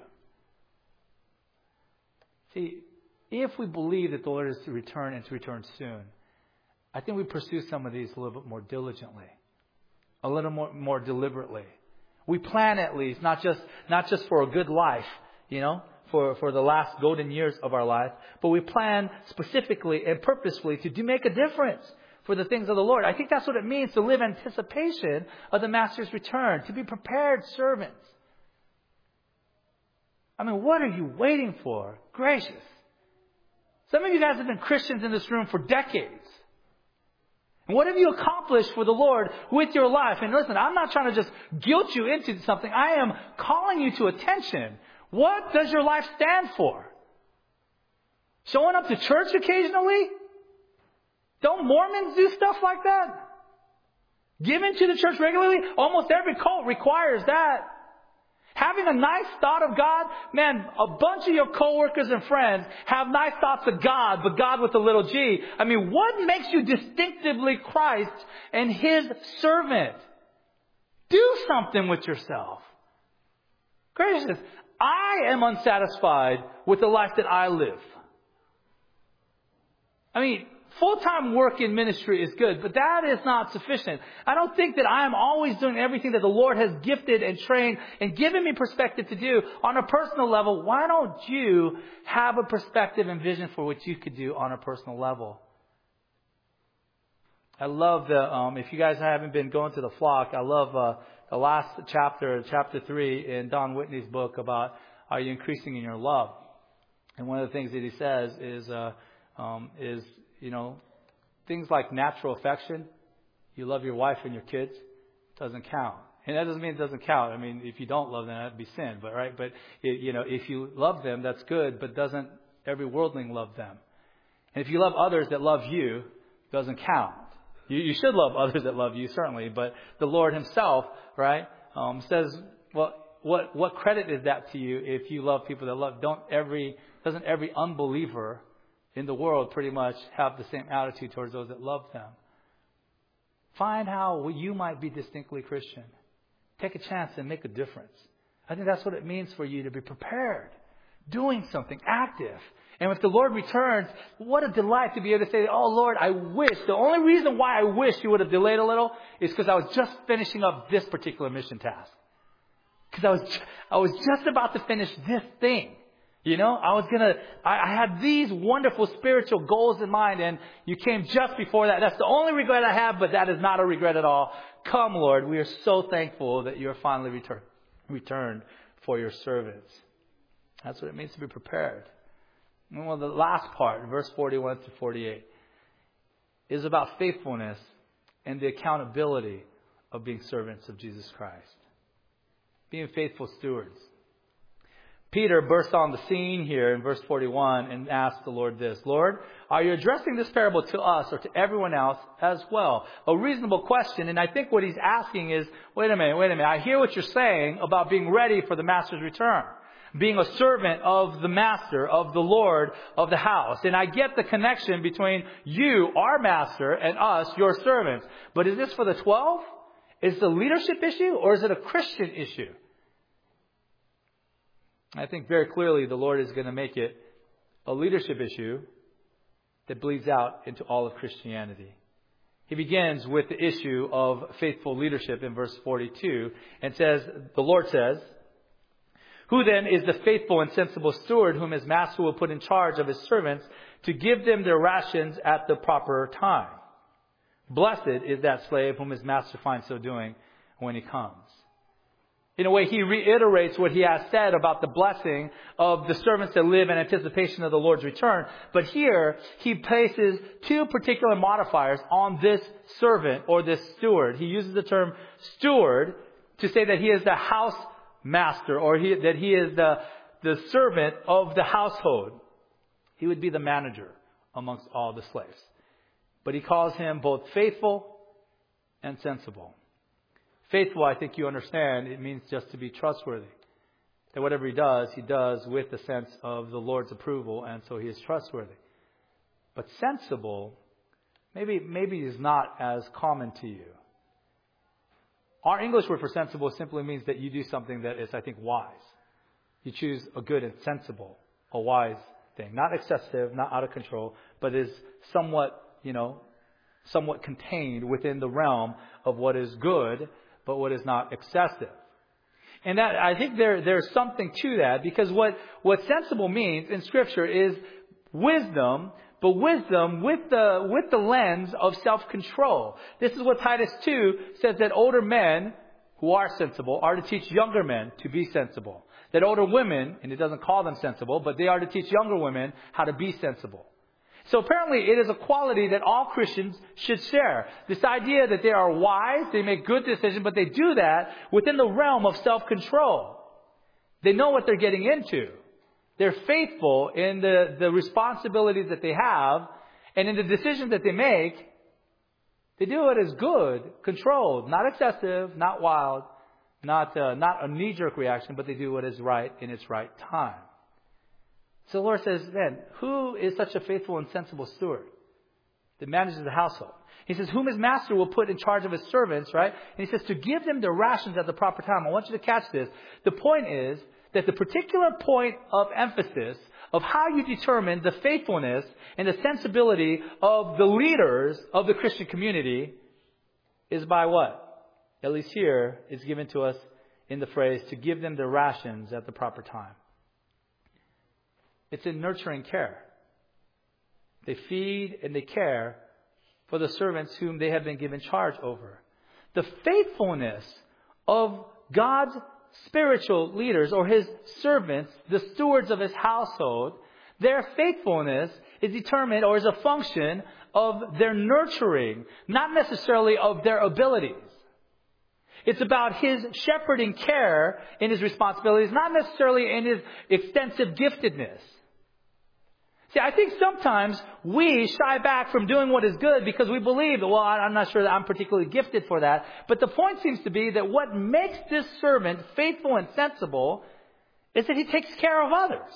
See, if we believe that the Lord is to return and to return soon, I think we pursue some of these a little bit more diligently, a little more, more deliberately. We plan at least, not just not just for a good life, you know, for, for the last golden years of our life, but we plan specifically and purposefully to do make a difference for the things of the Lord. I think that's what it means to live in anticipation of the Master's return, to be prepared servants. I mean, what are you waiting for? Gracious. Some of you guys have been Christians in this room for decades. And what have you accomplished for the Lord with your life? And listen, I'm not trying to just guilt you into something. I am calling you to attention. What does your life stand for? Showing up to church occasionally? Don't Mormons do stuff like that? Giving to the church regularly? Almost every cult requires that. Having a nice thought of God, man, a bunch of your coworkers and friends have nice thoughts of God, but God with a little G. I mean, what makes you distinctively Christ and His servant? Do something with yourself. Gracious, I am unsatisfied with the life that I live. I mean, full-time work in ministry is good, but that is not sufficient. I don't think that I am always doing everything that the Lord has gifted and trained and given me perspective to do on a personal level. Why don't you have a perspective and vision for what you could do on a personal level? I love the, um, if you guys haven't been going to the flock, I love uh, the last chapter, chapter three in Don Whitney's book about are you increasing in your love? And one of the things that he says is, uh, um, is, you know, things like natural affection. You love your wife and your kids. Doesn't count. And that doesn't mean it doesn't count. I mean, if you don't love them, that'd be sin. But right, but it, you know, if you love them, that's good. But doesn't every worldling love them? And if you love others that love you, doesn't count. You, you should love others that love you, certainly. But the Lord Himself, right, um, says, well, what what credit is that to you if you love people that love? Don't every doesn't every unbeliever in the world pretty much have the same attitude towards those that love them? Find how you might be distinctly Christian. Take a chance and make a difference. I think that's what it means for you to be prepared, doing something active. And if the Lord returns, what a delight to be able to say, oh Lord, I wish, the only reason why I wish you would have delayed a little is because I was just finishing up this particular mission task. Because I was, I was just about to finish this thing. You know, I was going to, I had these wonderful spiritual goals in mind, and you came just before that. That's the only regret I have, but that is not a regret at all. Come, Lord, we are so thankful that you are finally return, returned for your servants. That's what it means to be prepared. And well, the last part, verse forty-one to forty-eight, is about faithfulness and the accountability of being servants of Jesus Christ. Being faithful stewards. Peter bursts on the scene here in verse forty-one and asks the Lord this, Lord, are you addressing this parable to us or to everyone else as well? A reasonable question. And I think what he's asking is, wait a minute, wait a minute. I hear what you're saying about being ready for the master's return. Being a servant of the master, of the Lord of the house. And I get the connection between you, our master, and us, your servants. But is this for the twelve? Is it a leadership issue or is it a Christian issue? I think very clearly the Lord is going to make it a leadership issue that bleeds out into all of Christianity. He begins with the issue of faithful leadership in verse forty-two and says, the Lord says, who then is the faithful and sensible steward whom his master will put in charge of his servants to give them their rations at the proper time? Blessed is that slave whom his master finds so doing when he comes. In a way, he reiterates what he has said about the blessing of the servants that live in anticipation of the Lord's return. But here, he places two particular modifiers on this servant or this steward. He uses the term steward to say that he is the house master, or he, that he is the, the servant of the household. He would be the manager amongst all the slaves. But he calls him both faithful and sensible. Faithful, I think you understand, it means just to be trustworthy. That whatever he does, he does with the sense of the Lord's approval, and so he is trustworthy. But sensible, maybe, maybe is not as common to you. Our English word for sensible simply means that you do something that is, I think, wise. You choose a good and sensible, a wise thing. Not excessive, not out of control, but is somewhat, you know, somewhat contained within the realm of what is good, but what is not excessive. And that, I think there, there's something to that, because what, what sensible means in Scripture is wisdom, but wisdom with the, with the lens of self-control. This is what Titus two says, that older men who are sensible are to teach younger men to be sensible. That older women, and it doesn't call them sensible, but they are to teach younger women how to be sensible. So apparently it is a quality that all Christians should share. This idea that they are wise, they make good decisions, but they do that within the realm of self-control. They know what they're getting into. They're faithful in the, the responsibilities that they have, and in the decisions that they make, they do it as good, controlled, not excessive, not wild, not, uh, not a knee-jerk reaction, but they do what is right in its right time. So the Lord says, then, who is such a faithful and sensible steward that manages the household? He says, whom his master will put in charge of his servants, right? And he says, to give them their rations at the proper time. I want you to catch this. The point is that the particular point of emphasis of how you determine the faithfulness and the sensibility of the leaders of the Christian community is by what? At least here, it's given to us in the phrase, to give them their rations at the proper time. It's in nurturing care. They feed and they care for the servants whom they have been given charge over. The faithfulness of God's spiritual leaders or His servants, the stewards of His household, their faithfulness is determined or is a function of their nurturing, not necessarily of their abilities. It's about His shepherding care in His responsibilities, not necessarily in His extensive giftedness. See, I think sometimes we shy back from doing what is good because we believe that, well, I'm not sure that I'm particularly gifted for that. But the point seems to be that what makes this servant faithful and sensible is that he takes care of others.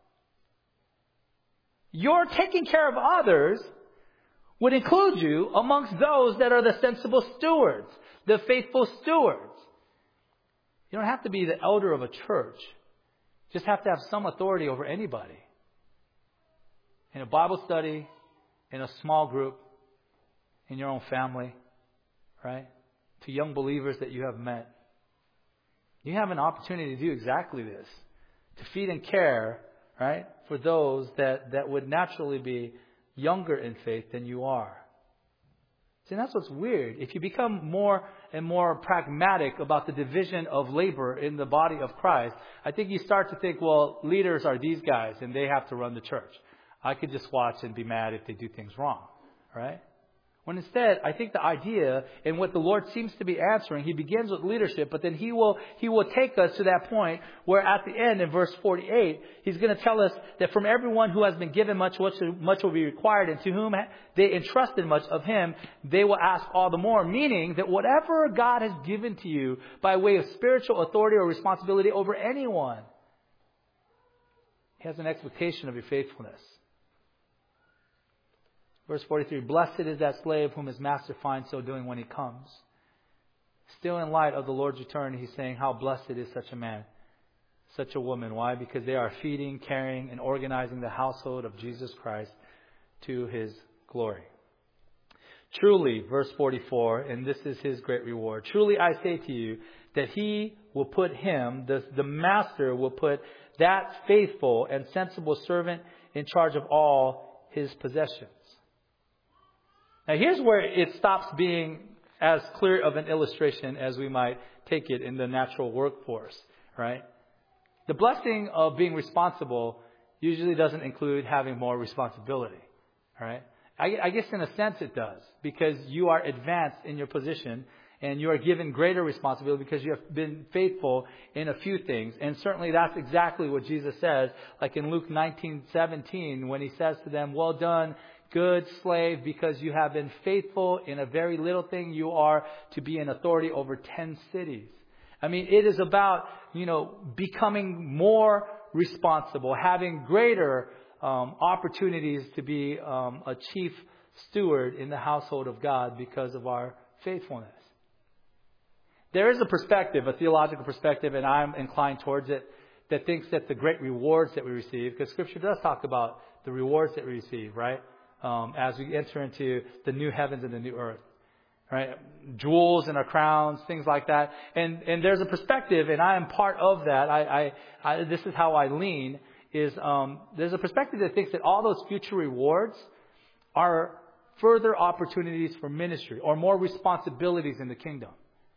Your taking care of others would include you amongst those that are the sensible stewards, the faithful stewards. You don't have to be the elder of a church. You just have to have some authority over anybody. In a Bible study, in a small group, in your own family, right? To young believers that you have met. You have an opportunity to do exactly this. To feed and care, right? For those that, that would naturally be younger in faith than you are. See, that's what's weird. If you become more and more pragmatic about the division of labor in the body of Christ, I think you start to think, well, leaders are these guys and they have to run the church. I could just watch and be mad if they do things wrong, right? When instead, I think the idea and what the Lord seems to be answering, He begins with leadership, but then He will He will take us to that point where at the end in verse forty-eight, He's going to tell us that from everyone who has been given much, much will be required, and to whom they entrusted much of Him, they will ask all the more. Meaning that whatever God has given to you by way of spiritual authority or responsibility over anyone, He has an expectation of your faithfulness. Verse forty-three, blessed is that slave whom his master finds so doing when he comes. Still in light of the Lord's return, He's saying how blessed is such a man, such a woman. Why? Because they are feeding, caring, and organizing the household of Jesus Christ to His glory. Truly, verse forty-four, and this is His great reward. Truly I say to you that He will put him, the, the master will put that faithful and sensible servant in charge of all his possessions. Now here's where it stops being as clear of an illustration as we might take it in the natural workforce, right? The blessing of being responsible usually doesn't include having more responsibility, right? I, I guess in a sense it does, because you are advanced in your position and you are given greater responsibility because you have been faithful in a few things. And certainly that's exactly what Jesus says, like in Luke nineteen seventeen, when He says to them, well done, good slave, because you have been faithful in a very little thing, you are to be in authority over ten cities. I mean, it is about, you know, becoming more responsible, having greater um, opportunities to be um, a chief steward in the household of God because of our faithfulness. There is a perspective, a theological perspective, and I'm inclined towards it, that thinks that the great rewards that we receive, because Scripture does talk about the rewards that we receive, right? Um, as we enter into the new heavens and the new earth, right? Jewels in our crowns, things like that. And and there's a perspective, and I am part of that. I, I, I this is how I lean. Is um, there's a perspective that thinks that all those future rewards are further opportunities for ministry or more responsibilities in the kingdom.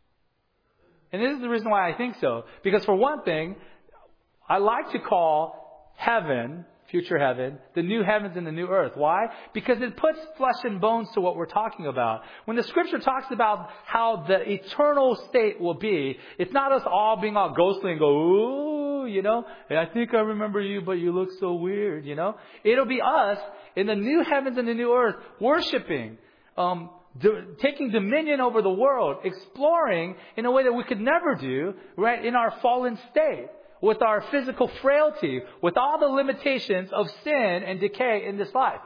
And this is the reason why I think so. Because for one thing, I like to call heaven, future heaven, the new heavens and the new earth. Why? Because it puts flesh and bones to what we're talking about. When the Scripture talks about how the eternal state will be, it's not us all being all ghostly and go, ooh, you know, I think I remember you, but you look so weird, you know. It'll be us in the new heavens and the new earth worshiping, um, Do, taking dominion over the world, exploring in a way that we could never do, right, in our fallen state, with our physical frailty, with all the limitations of sin and decay in this life.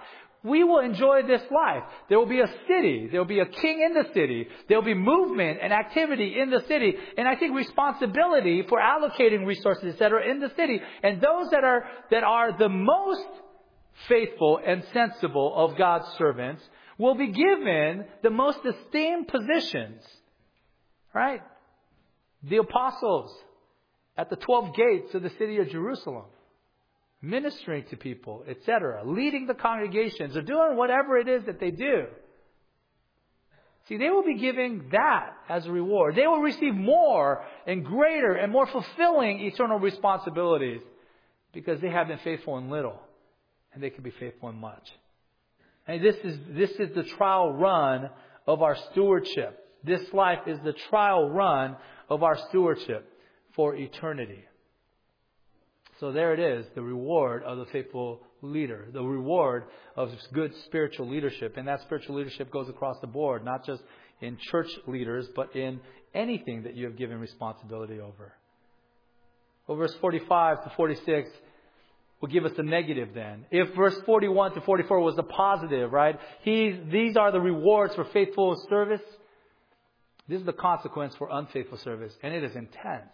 we will enjoy this life. There will be a city. There will be a king in the city. There will be movement and activity in the city. And I think responsibility for allocating resources, et cetera, in the city. And those that are, that are the most faithful and sensible of God's servants will be given the most esteemed positions. Right? The apostles at the twelve gates of the city of Jerusalem, ministering to people, et cetera, leading the congregations, or doing whatever it is that they do. See, they will be giving that as a reward. They will receive more and greater and more fulfilling eternal responsibilities because they have been faithful in little, and they can be faithful in much. And this is this is the trial run of our stewardship. This life is the trial run of our stewardship for eternity. So there it is, the reward of the faithful leader, the reward of good spiritual leadership. And that spiritual leadership goes across the board, not just in church leaders, but in anything that you have given responsibility over. Well, verse forty-five to forty-six will give us the negative then. If verse forty-one to forty-four was the positive, right? He, these are the rewards for faithful service. This is the consequence for unfaithful service. And it is intense.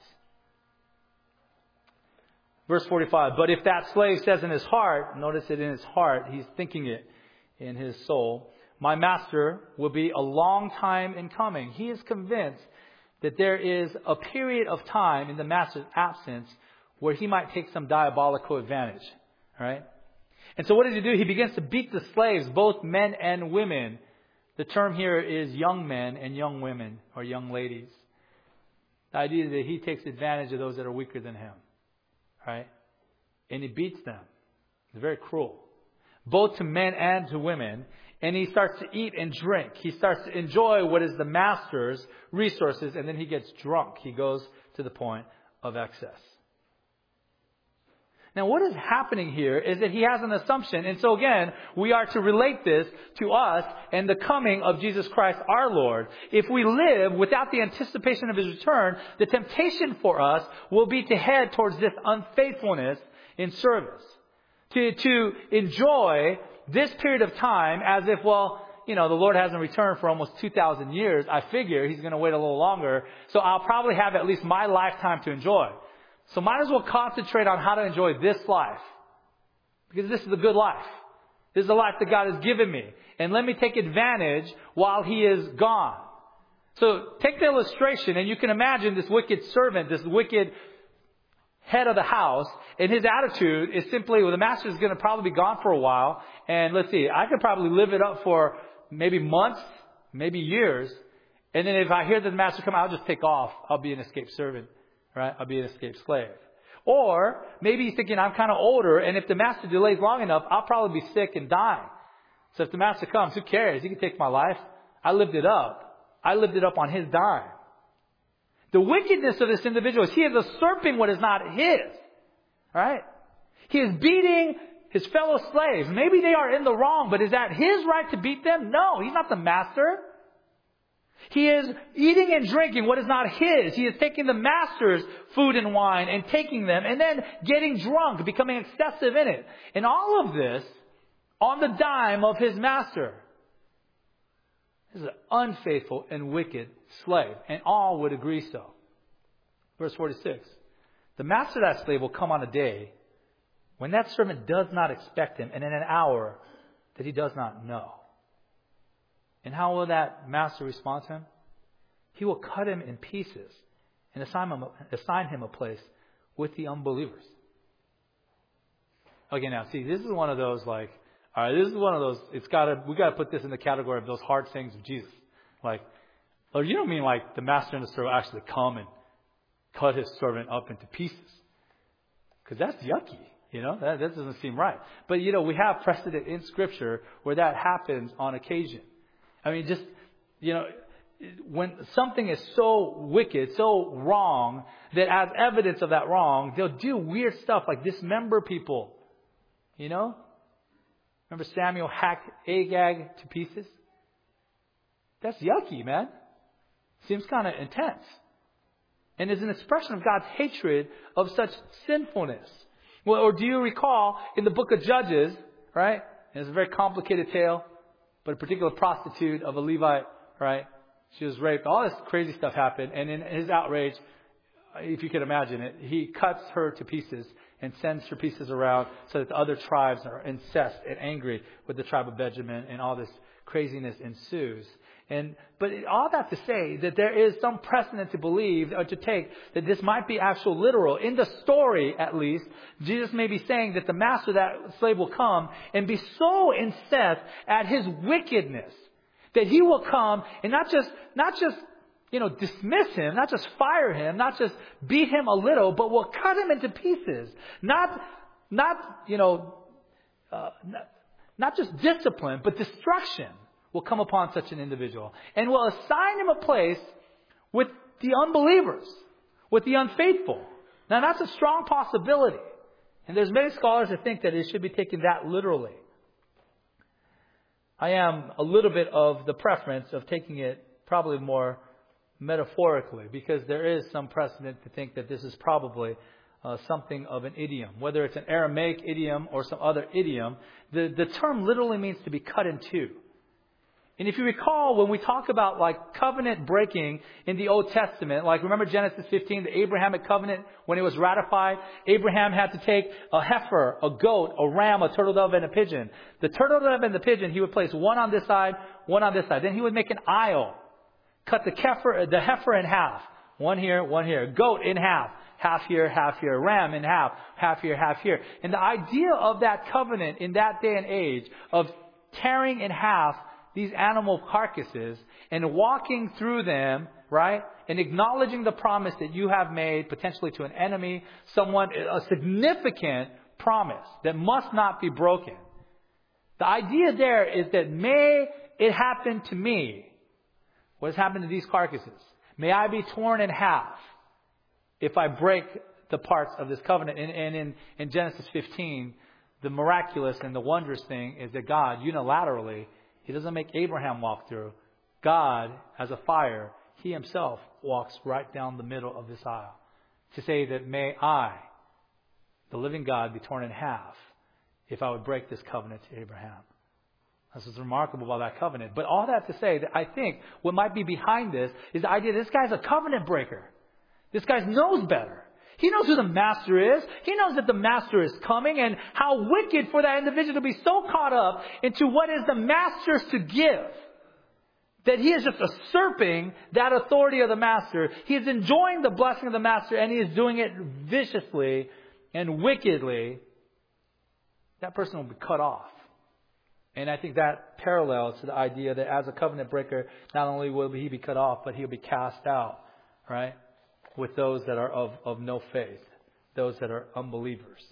Verse forty-five, but if that slave says in his heart, notice it in his heart, he's thinking it in his soul, my master will be a long time in coming. He is convinced that there is a period of time in the master's absence where he might take some diabolical advantage. Right? And so what does he do? He begins to beat the slaves, both men and women. The term here is young men and young women or young ladies. The idea is that he takes advantage of those that are weaker than him. Right? And he beats them. It's very cruel. Both to men and to women. And he starts to eat and drink. He starts to enjoy what is the master's resources. And then he gets drunk. He goes to the point of excess. Now what is happening here is that he has an assumption. And so again, we are to relate this to us and the coming of Jesus Christ our Lord. If we live without the anticipation of His return, the temptation for us will be to head towards this unfaithfulness in service. To, to enjoy this period of time as if, well, you know, the Lord hasn't returned for almost two thousand years. I figure He's going to wait a little longer. So I'll probably have at least my lifetime to enjoy. So might as well concentrate on how to enjoy this life. Because this is a good life. This is the life that God has given me. And let me take advantage while He is gone. So take the illustration and you can imagine this wicked servant, this wicked head of the house. And his attitude is simply, well, the master is going to probably be gone for a while. And let's see, I could probably live it up for maybe months, maybe years. And then if I hear that the master come, I'll just take off. I'll be an escaped servant. Right? I'll be an escaped slave. Or maybe he's thinking, I'm kind of older, and if the master delays long enough, I'll probably be sick and die. So if the master comes, who cares? He can take my life. I lived it up. I lived it up on his dime. The wickedness of this individual is he is usurping what is not his. Right? He is beating his fellow slaves. Maybe they are in the wrong, but is that his right to beat them? No, he's not the master. He is eating and drinking what is not his. He is taking the master's food and wine and taking them and then getting drunk, becoming excessive in it. And all of this on the dime of his master. This is an unfaithful and wicked slave. And all would agree so. Verse forty-six. The master of that slave will come on a day when that servant does not expect him and in an hour that he does not know. And how will that master respond to him? He will cut him in pieces and assign him, assign him a place with the unbelievers. Okay, now see, this is one of those like, all right, this is one of those, it's gotta, we gotta put this in the category of those hard sayings of Jesus. Like, oh, you don't mean like the master and the servant actually come and cut his servant up into pieces. Because that's yucky. You know, that, that doesn't seem right. But, you know, we have precedent in Scripture where that happens on occasion. I mean, just, you know, when something is so wicked, so wrong, that as evidence of that wrong, they'll do weird stuff like dismember people. You know? Remember Samuel hacked Agag to pieces? That's yucky, man. Seems kind of intense. And is an expression of God's hatred of such sinfulness. Well, or do you recall in the book of Judges, right? And it's a very complicated tale. But a particular prostitute of a Levite, right? She was raped. All this crazy stuff happened. And in his outrage, if you can imagine it, he cuts her to pieces and sends her pieces around so that the other tribes are incensed and angry with the tribe of Benjamin, and all this craziness ensues. And but all that to say that there is some precedent to believe or to take that this might be actual literal. In the story, at least, Jesus may be saying that the master of that slave will come and be so incensed at his wickedness that he will come and not just not just you know dismiss him, not just fire him, not just beat him a little, but will cut him into pieces. Not not you know uh, not, not just discipline, but destruction will come upon such an individual, and will assign him a place with the unbelievers, with the unfaithful. Now that's a strong possibility. And there's many scholars that think that it should be taken that literally. I am a little bit of the preference of taking it probably more metaphorically, because there is some precedent to think that this is probably uh, something of an idiom. Whether it's an Aramaic idiom or some other idiom, the, the term literally means to be cut in two. And if you recall, when we talk about like covenant breaking in the Old Testament, like remember Genesis fifteen, the Abrahamic covenant, when it was ratified, Abraham had to take a heifer, a goat, a ram, a turtle dove, and a pigeon. The turtle dove and the pigeon, he would place one on this side, one on this side. Then he would make an aisle, cut the heifer, the heifer in half. One here, one here. Goat in half. Half here, half here. Ram in half. Half here, half here. And the idea of that covenant in that day and age of tearing in half these animal carcasses and walking through them, right? And acknowledging the promise that you have made potentially to an enemy, someone, a significant promise that must not be broken. The idea there is that may it happen to me. What has happened to these carcasses? May I be torn in half if I break the parts of this covenant. And, and in, in Genesis fifteen, the miraculous and the wondrous thing is that God unilaterally, He doesn't make Abraham walk through. God, as a fire, He Himself walks right down the middle of this aisle to say that may I, the living God, be torn in half if I would break this covenant to Abraham. This is remarkable about that covenant. But all that to say that I think what might be behind this is the idea that this guy's a covenant breaker. This guy knows better. He knows who the master is. He knows that the master is coming, and how wicked for that individual to be so caught up into what is the master's to give, that he is just usurping that authority of the master. He is enjoying the blessing of the master, and he is doing it viciously and wickedly. That person will be cut off. And I think that parallels to the idea that as a covenant breaker, not only will he be cut off, but he'll be cast out, right? With those that are of, of no faith, those that are unbelievers.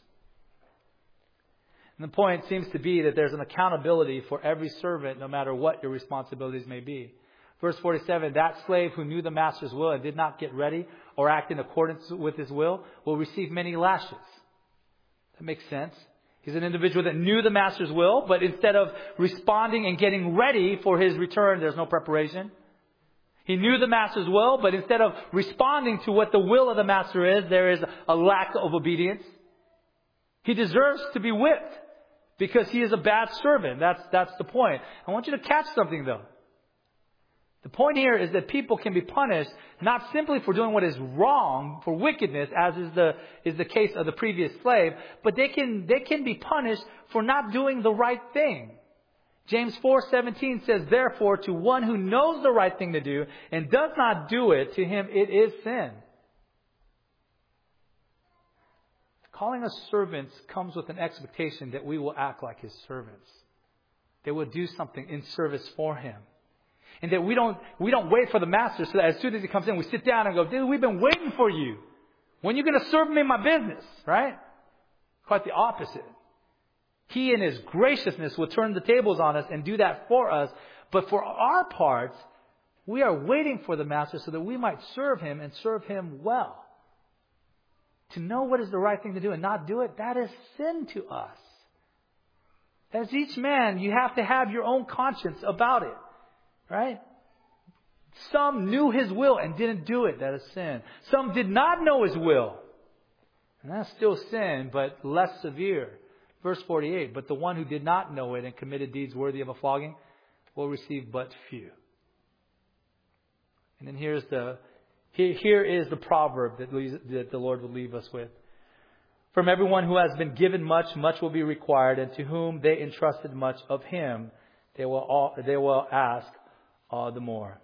And the point seems to be that there's an accountability for every servant, no matter what your responsibilities may be. Verse forty-seven, that slave who knew the master's will and did not get ready or act in accordance with his will will receive many lashes. That makes sense. He's an individual that knew the master's will, but instead of responding and getting ready for his return, there's no preparation. He knew the master's will, but instead of responding to what the will of the master is, there is a lack of obedience. He deserves to be whipped because he is a bad servant. That's, that's the point. I want you to catch something though. The point here is that people can be punished not simply for doing what is wrong, for wickedness, as is the, is the case of the previous slave, but they can, they can be punished for not doing the right thing. James four seventeen says, therefore, to one who knows the right thing to do and does not do it, to him it is sin. Calling us servants comes with an expectation that we will act like His servants. They will do something in service for Him. And that we don't, we don't wait for the master so that as soon as he comes in, we sit down and go, dude, we've been waiting for you. When are you going to serve me in my business? Right? Quite the opposite. He in His graciousness will turn the tables on us and do that for us. But for our parts, we are waiting for the master so that we might serve Him and serve Him well. To know what is the right thing to do and not do it, that is sin to us. As each man, you have to have your own conscience about it. Right? Some knew His will and didn't do it. That is sin. Some did not know His will. And that's still sin, but less severe Verse forty-eight, but the one who did not know it and committed deeds worthy of a flogging will receive but few. And then here's the here, here is the proverb that, leaves, that the Lord will leave us with. From everyone who has been given much, much will be required, and to whom they entrusted much, of him they will all, they will ask all the more.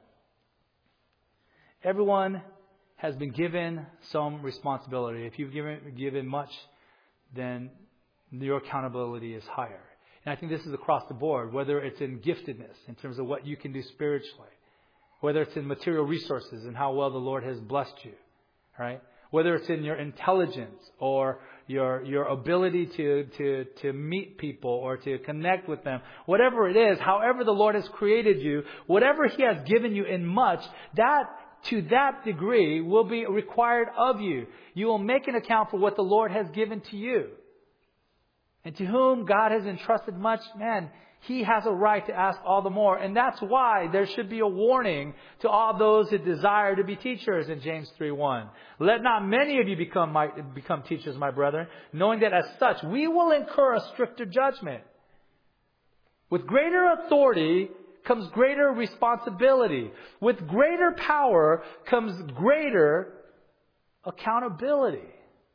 Everyone has been given some responsibility. If you've given given much, then your accountability is higher. And I think this is across the board, whether it's in giftedness, in terms of what you can do spiritually, whether it's in material resources and how well the Lord has blessed you, right? Whether it's in your intelligence or your your ability to, to, to meet people or to connect with them. Whatever it is, however the Lord has created you, whatever He has given you in much, that to that degree will be required of you. You will make an account for what the Lord has given to you. And to whom God has entrusted much, man, He has a right to ask all the more. And that's why there should be a warning to all those who desire to be teachers in James three one. Let not many of you become my, become teachers, my brethren, knowing that as such we will incur a stricter judgment. With greater authority comes greater responsibility. With greater power comes greater accountability.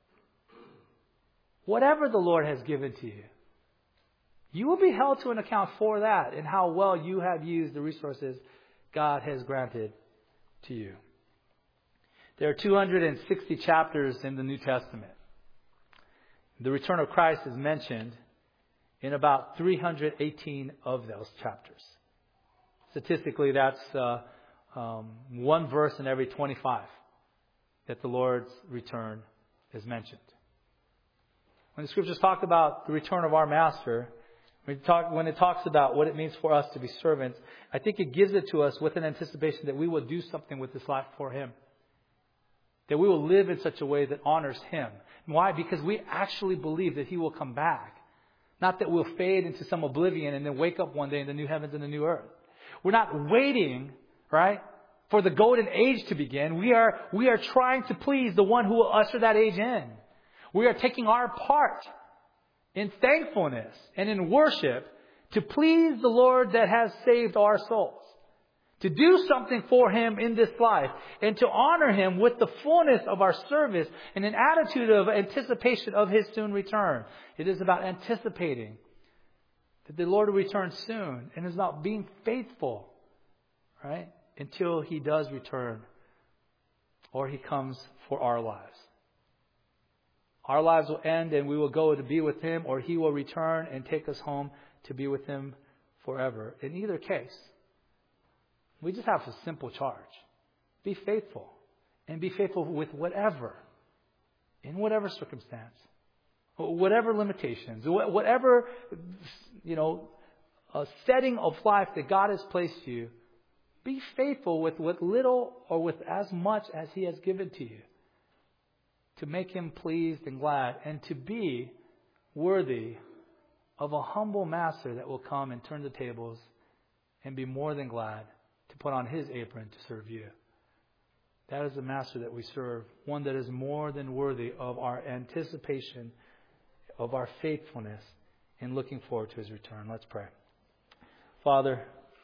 Whatever the Lord has given to you, you will be held to an account for that and how well you have used the resources God has granted to you. There are two hundred sixty chapters in the New Testament. The return of Christ is mentioned in about three hundred eighteen of those chapters. Statistically, that's uh, um, one verse in every twenty-five that the Lord's return is mentioned. When the Scriptures talk about the return of our Master, when it, talk, when it talks about what it means for us to be servants, I think it gives it to us with an anticipation that we will do something with this life for Him. That we will live in such a way that honors Him. Why? Because we actually believe that He will come back. Not that we'll fade into some oblivion and then wake up one day in the new heavens and the new earth. We're not waiting, right, for the golden age to begin. We are, we are trying to please the one who will usher that age in. We are taking our part in thankfulness and in worship to please the Lord that has saved our souls. To do something for Him in this life and to honor Him with the fullness of our service and an attitude of anticipation of His soon return. It is about anticipating that the Lord will return soon, and it's about being faithful, right, until He does return or He comes for our lives. Our lives will end and we will go to be with Him, or He will return and take us home to be with Him forever. In either case, we just have a simple charge. Be faithful. And be faithful with whatever, in whatever circumstance, whatever limitations, whatever, you know, a setting of life that God has placed you. Be faithful with what little or with as much as He has given to you, to make Him pleased and glad, and to be worthy of a humble Master that will come and turn the tables and be more than glad to put on His apron to serve you. That is the Master that we serve, one that is more than worthy of our anticipation, of our faithfulness in looking forward to His return. Let's pray. Father,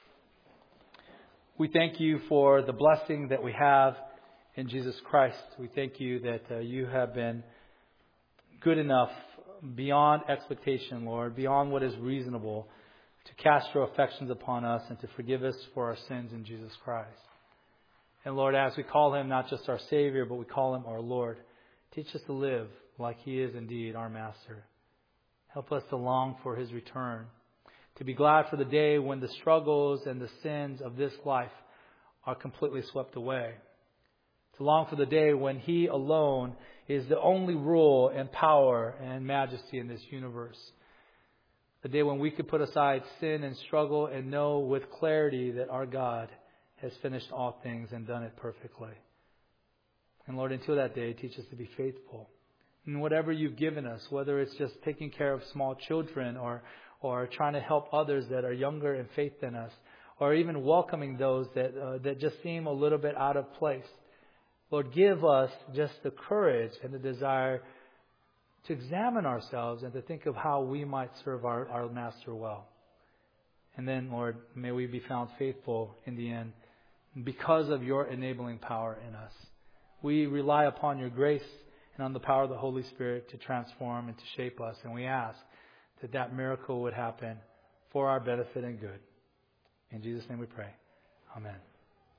we thank You for the blessing that we have in Jesus Christ. We thank You that uh, You have been good enough, beyond expectation, Lord, beyond what is reasonable, to cast Your affections upon us and to forgive us for our sins in Jesus Christ. And Lord, as we call Him not just our Savior, but we call Him our Lord, teach us to live like He is indeed our Master. Help us to long for His return, to be glad for the day when the struggles and the sins of this life are completely swept away. To long for the day when He alone is the only rule and power and majesty in this universe. The day when we could put aside sin and struggle and know with clarity that our God has finished all things and done it perfectly. And Lord, until that day, teach us to be faithful. And whatever You've given us, whether it's just taking care of small children or, or trying to help others that are younger in faith than us, or even welcoming those that, uh, that just seem a little bit out of place. Lord, give us just the courage and the desire to examine ourselves and to think of how we might serve our, our Master well. And then, Lord, may we be found faithful in the end because of your enabling power in us. We rely upon your grace and on the power of the Holy Spirit to transform and to shape us. And we ask that that miracle would happen for our benefit and good. In Jesus' name we pray. Amen.